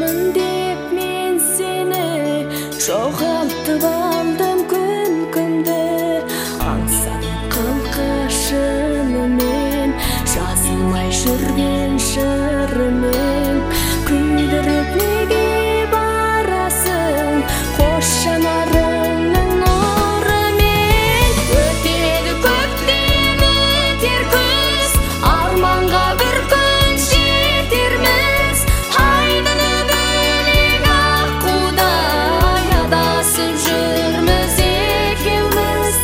Аңсаймын деп мен сені, жоғалтып алдым күн-күнді. Аңсадым қылқышынымен, жазылмай жүрген жырымен. Күйдіріп неге барасың, қош жанарыңның нұрымен. Өтеді көптен өтер күз, арманға бір күн жетерміз. Айдыны бөлек аққудай адасып жүрміз екеуміз.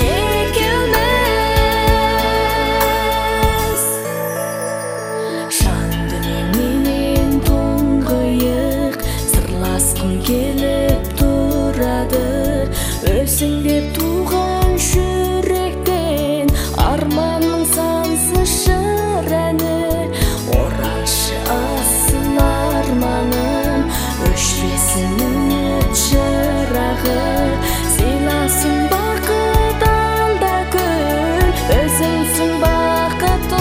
Жан дүниемнен тұңғиық сырласқым келіп тұрады. Өзің деп туған жүректен арманның сансыз жыр әні. Ораншы асыл арманым, өшпесін үміт жырағы. Сыйласын бақыт алда күн, өзіңсің бақыт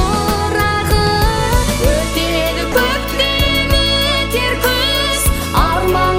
орағы. Өтеді көптен өтер күз, арман